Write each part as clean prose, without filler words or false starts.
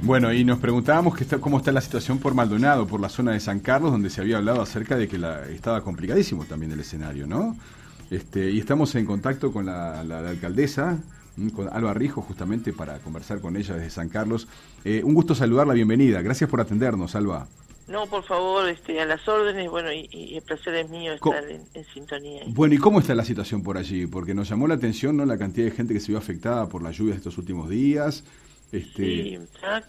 Bueno, y nos preguntábamos cómo está la situación por Maldonado, por la zona de San Carlos, donde se había hablado acerca de que estaba complicadísimo también el escenario, ¿no? Y estamos en contacto con la alcaldesa, con Alba Rijo, justamente para conversar con ella desde San Carlos. Un gusto saludarla, bienvenida. Gracias por atendernos, Alba. No, por favor, a las órdenes, bueno, y el placer es mío estar en sintonía. Bueno, ¿y cómo está la situación por allí? Porque nos llamó la atención, ¿no?, la cantidad de gente que se vio afectada por las lluvias de estos últimos días. Sí,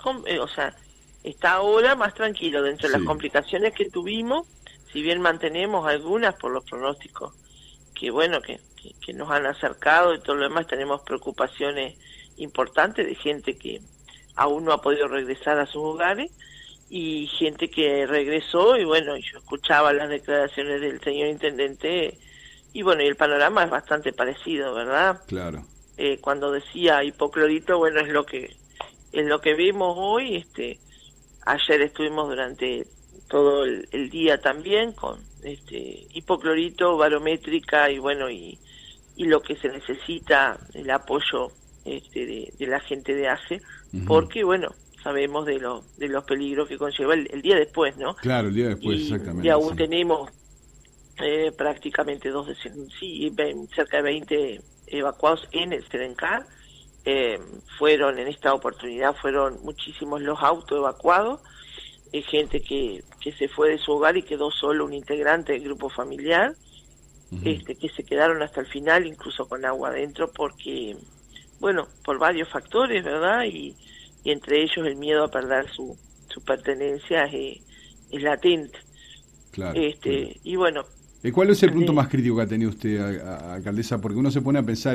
está ahora más tranquilo dentro de las complicaciones que tuvimos, si bien mantenemos algunas por los pronósticos que, bueno, que nos han acercado y todo lo demás, tenemos preocupaciones importantes de gente que aún no ha podido regresar a sus hogares, y gente que regresó, y bueno, yo escuchaba las declaraciones del señor intendente, y bueno, y el panorama es bastante parecido, ¿verdad? Claro. Cuando decía hipoclorito, bueno, es lo que vimos hoy. Ayer estuvimos durante todo el día también con hipoclorito, barométrica, y bueno, y lo que se necesita, el apoyo de la gente de ACE, porque bueno, sabemos de los peligros que conlleva el día después, ¿no? Claro, el día después, exactamente. Y aún tenemos prácticamente cerca de 20 evacuados en el Serencar. Fueron muchísimos los autos evacuados, gente que se fue de su hogar y quedó solo un integrante del grupo familiar, que se quedaron hasta el final, incluso con agua adentro, porque, bueno, por varios factores, ¿verdad? Y entre ellos el miedo a perder su pertenencia es latente. Claro, claro. Y bueno. ¿Cuál es el punto más crítico que ha tenido usted, alcaldesa? Porque uno se pone a pensar,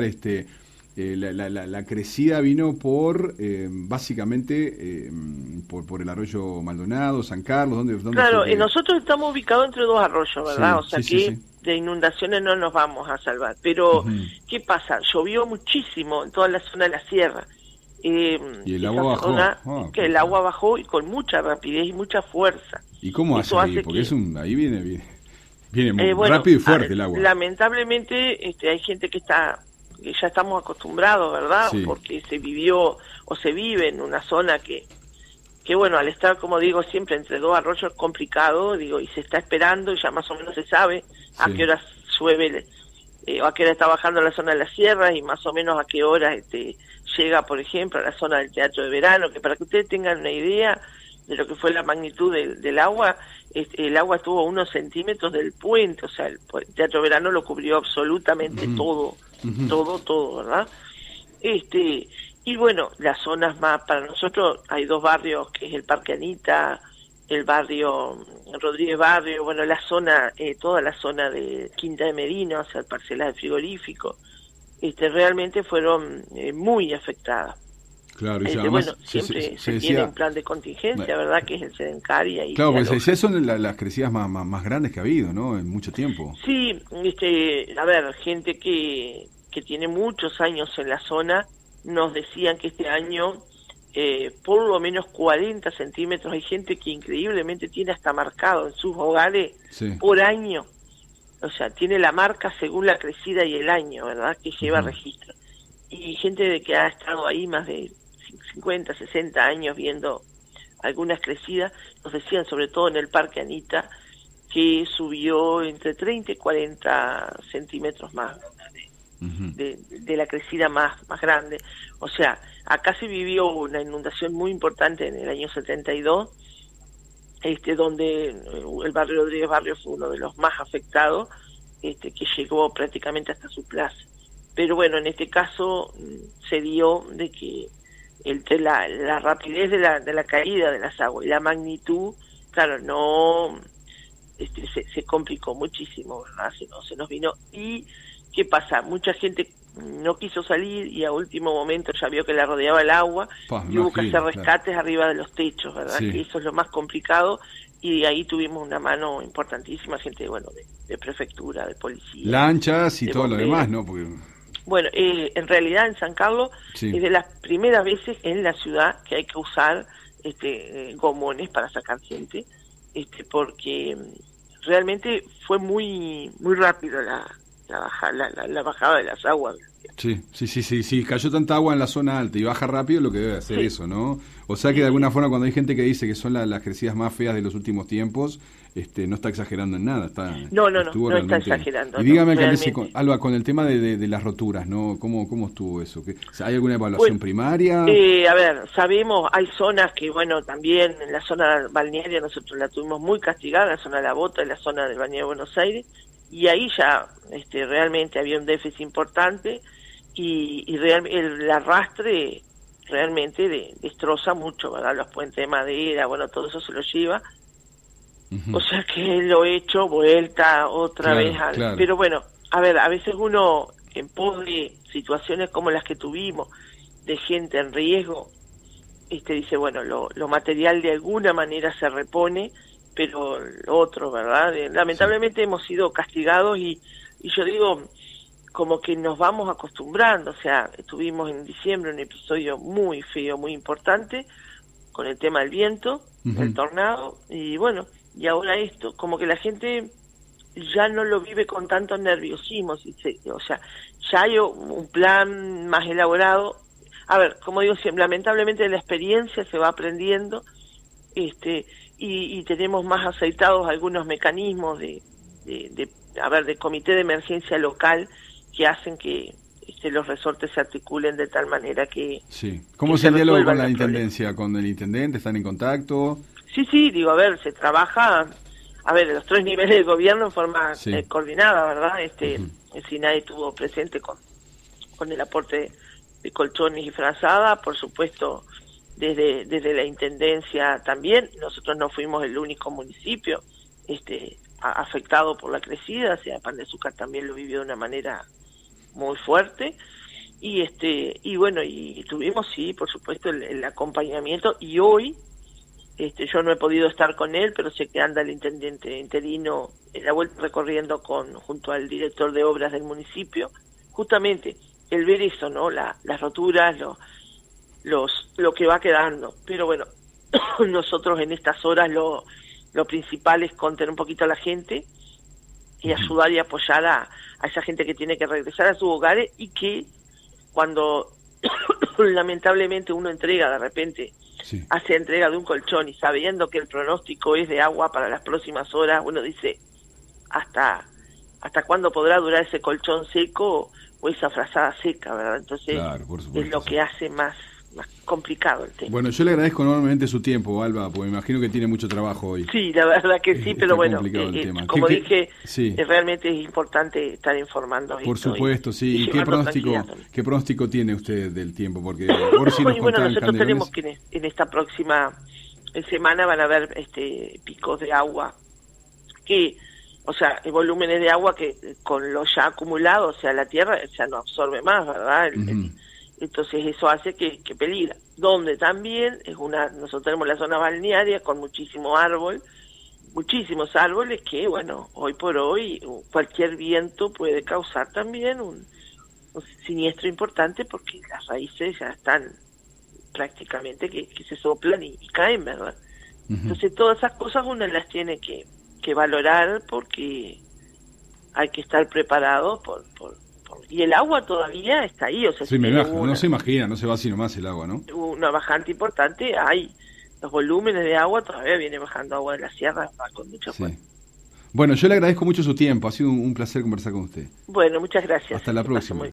la crecida vino por, básicamente, por el arroyo Maldonado, San Carlos, ¿dónde Claro, fue? Nosotros estamos ubicados entre dos arroyos, ¿verdad? De inundaciones no nos vamos a salvar. Pero, ¿qué pasa? Llovió muchísimo en toda la zona de la sierra. Y el agua bajó. El agua bajó, y con mucha rapidez y mucha fuerza. ¿Y cómo hace ahí? Porque ahí viene muy rápido y fuerte el agua. Lamentablemente hay gente que ya estamos acostumbrados, ¿verdad? Sí. Porque se vivió o se vive en una zona que bueno, al estar, como digo, siempre entre dos arroyos es complicado, y se está esperando, y ya más o menos se sabe a qué hora llueve, o a qué hora está bajando la zona de las sierras, y más o menos a qué hora llega, por ejemplo, a la zona del Teatro de Verano, que para que ustedes tengan una idea de lo que fue la magnitud del agua, el agua estuvo a unos centímetros del puente, o sea, el Teatro de Verano lo cubrió absolutamente todo, ¿verdad? Y bueno, las zonas más, para nosotros hay dos barrios, que es el Parque Anita, el barrio Rodríguez Barrio, bueno, toda la zona de Quinta de Merino, o sea, parcelas de frigorífico, realmente fueron muy afectadas. Claro, y bueno, siempre se tiene un plan de contingencia, ¿verdad? Que es el Serencar, y ahí. Claro, pues esas son las crecidas más grandes que ha habido, ¿no? En mucho tiempo. Sí, a ver, gente que tiene muchos años en la zona, nos decían que este año por lo menos 40 centímetros, hay gente que increíblemente tiene hasta marcado en sus hogares por año, o sea, tiene la marca según la crecida y el año, ¿verdad? Que lleva registro. Y gente de que ha estado ahí más de 50, 60 años viendo algunas crecidas, nos decían, sobre todo en el Parque Anita, que subió entre 30 y 40 centímetros más de la crecida más grande. O sea, acá se vivió una inundación muy importante en el año 72, donde el barrio Rodríguez Barrio fue uno de los más afectados, que llegó prácticamente hasta su plaza. Pero bueno, en este caso se dio de que la rapidez de la caída de las aguas y la magnitud, claro, no se complicó muchísimo, ¿verdad? Se nos vino. ¿Y qué pasa? Mucha gente no quiso salir, y a último momento ya vio que la rodeaba el agua, y hubo que hacer rescates arriba de los techos, ¿verdad? Sí. Que eso es lo más complicado, y de ahí tuvimos una mano importantísima, gente, bueno, de prefectura, de policía. Lanchas y todo lo demás, ¿no? Porque... Bueno, en realidad en San Carlos es de las primeras veces en la ciudad que hay que usar gomones para sacar gente, porque realmente fue muy rápido la bajada de las aguas Sí, cayó tanta agua en la zona alta y baja rápido, lo que debe hacer eso, ¿no? O sea que de alguna forma cuando hay gente que dice que son las crecidas más feas de los últimos tiempos, no está exagerando en nada, no está exagerando. Y dígame, Alba, con el tema de las roturas, ¿no? ¿Cómo estuvo eso? ¿Hay alguna evaluación primaria? A ver, sabemos, hay zonas que, bueno, también en la zona balnearia nosotros la tuvimos muy castigada, la zona de La Bota y la zona del balneario de Buenos Aires, y ahí ya realmente había un déficit importante, y el arrastre realmente destroza mucho, ¿verdad? Los puentes de madera, bueno, todo eso se lo lleva. O sea que lo he hecho vuelta otra vez. Claro. Pero bueno, a ver, a veces uno, en pos de situaciones como las que tuvimos, de gente en riesgo, dice, bueno, lo material de alguna manera se repone, pero lo otro, ¿verdad? Lamentablemente hemos sido castigados y yo digo, como que nos vamos acostumbrando. O sea, tuvimos en diciembre un episodio muy feo, muy importante, con el tema del viento, el tornado, y bueno, y ahora esto, como que la gente ya no lo vive con tanto nerviosismo, o sea, ya hay un plan más elaborado. A ver, como digo siempre, lamentablemente de la experiencia se va aprendiendo, y tenemos más aceitados algunos mecanismos de comité de emergencia local que hacen que los resortes se articulen de tal manera que... Sí. ¿Cómo es el diálogo con la Intendencia? ¿Con el Intendente? ¿Están en contacto? Sí, digo, a ver, se trabaja, los 3 niveles de gobierno en forma coordinada, ¿verdad? El SINAE estuvo presente con el aporte de colchones y frazada, por supuesto, desde la Intendencia también. Nosotros no fuimos el único municipio afectado por la crecida, o sea, Pan de Azúcar también lo vivió de una manera muy fuerte, y bueno, y tuvimos, sí, por supuesto, el acompañamiento, y hoy yo no he podido estar con él, pero sé que anda el intendente interino en la vuelta recorriendo junto al director de obras del municipio, justamente el ver eso, ¿no? Las roturas, lo que va quedando. Pero bueno, nosotros en estas horas lo principal es contener un poquito a la gente y ayudar y apoyar a esa gente que tiene que regresar a sus hogares, y que cuando lamentablemente uno entrega de repente, hace entrega de un colchón y sabiendo que el pronóstico es de agua para las próximas horas, uno dice, ¿hasta cuándo podrá durar ese colchón seco o esa frazada seca, ¿verdad? Entonces, claro, es lo que hace más complicado el tema. Bueno, yo le agradezco enormemente su tiempo, Alba, porque me imagino que tiene mucho trabajo hoy. Sí, la verdad que sí, pero bueno, como dije, realmente es importante estar informando. Por supuesto, ¿Y qué pronóstico tiene usted del tiempo? Porque ahora sí nos bueno, nosotros tenemos que en esta próxima semana van a haber picos de agua, volúmenes de agua que con lo ya acumulado, o sea, la tierra ya no absorbe más, ¿verdad? Entonces eso hace que peligra. Donde también nosotros tenemos la zona balnearia con muchísimos árboles que, bueno, hoy por hoy cualquier viento puede causar también un siniestro importante, porque las raíces ya están prácticamente que se soplan y caen, ¿verdad? Entonces todas esas cosas uno las tiene que valorar, porque hay que estar preparado y el agua todavía está ahí, o sea, no se imagina, no se va así nomás el agua, ¿no? Una bajante importante, los volúmenes de agua todavía viene bajando agua de la sierra, va con mucha fuerza. Bueno, yo le agradezco mucho su tiempo, ha sido un placer conversar con usted. Bueno, muchas gracias. Hasta la próxima.